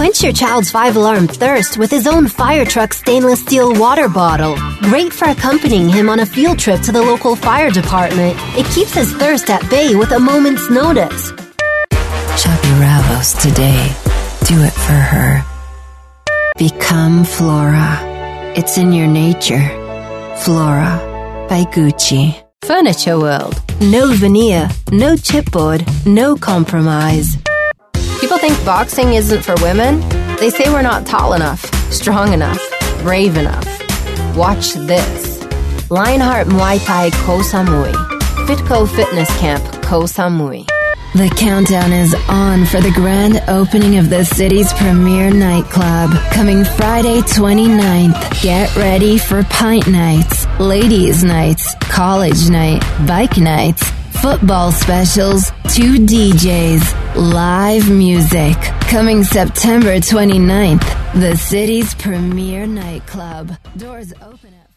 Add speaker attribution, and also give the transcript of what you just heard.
Speaker 1: Quench your child's 5-alarm thirst with his own Fire Truck stainless steel water bottle. Great for accompanying him on a field trip to the local fire department. It keeps his thirst at bay with a moment's notice.
Speaker 2: Chubby Ravos today. Do it for her. Become Flora. It's in your nature. Flora by Gucci.
Speaker 1: Furniture World. No veneer, no chipboard, no compromise. People think boxing isn't for women. They say we're not tall enough, strong enough, brave enough. Watch this. Lionheart Muay Thai Koh Samui. Fitco Fitness Camp Koh Samui.
Speaker 2: The countdown is on for the grand opening of the city's premier nightclub. Coming Friday 29th. Get ready for pint nights, ladies' nights, college night, bike nights, football specials, 2 DJs, live music. Coming September 29th. The city's premier nightclub. Doors open at